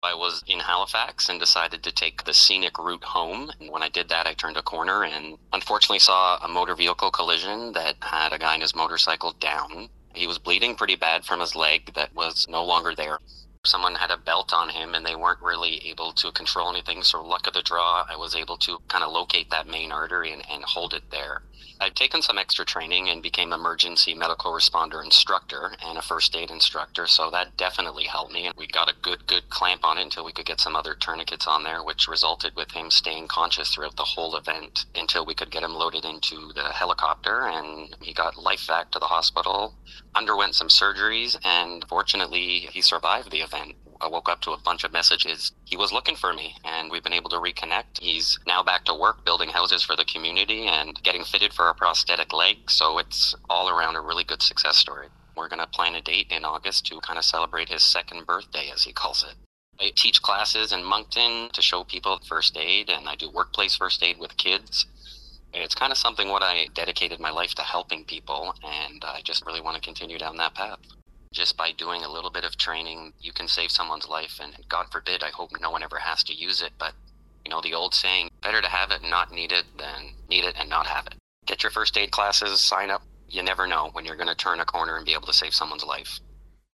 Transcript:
I was in Halifax and decided to take the scenic route home. And when I did that, I turned a corner and unfortunately saw a motor vehicle collision that had a guy in his motorcycle down. He was bleeding pretty bad from his leg that was no longer there. Someone had a belt on him and they weren't really able to control anything. So luck of the draw, I was able to kind of locate that main artery and hold it there. I'd taken some extra training and became emergency medical responder instructor and a first aid instructor, so that definitely helped me. And we got a good clamp on it until we could get some other tourniquets on there, which resulted with him staying conscious throughout the whole event until we could get him loaded into the helicopter, and he got life back to the hospital, underwent some surgeries, and fortunately he survived the event. I woke up to a bunch of messages. He was looking for me, and we've been able to reconnect. He's now back to work, building houses for the community and getting fitted for a prosthetic leg. So it's all around a really good success story. We're going to plan a date in August to kind of celebrate his second birthday, as he calls it. I teach classes in Moncton to show people first aid, and I do workplace first aid with kids. It's kind of something what I dedicated my life to, helping people, and I just really want to continue down that path. Just by doing a little bit of training, you can save someone's life, and God forbid, I hope no one ever has to use it, but the old saying, better to have it and not need it than need it and not have it. Get your first aid classes, sign up. You never know when you're going to turn a corner and be able to save someone's life.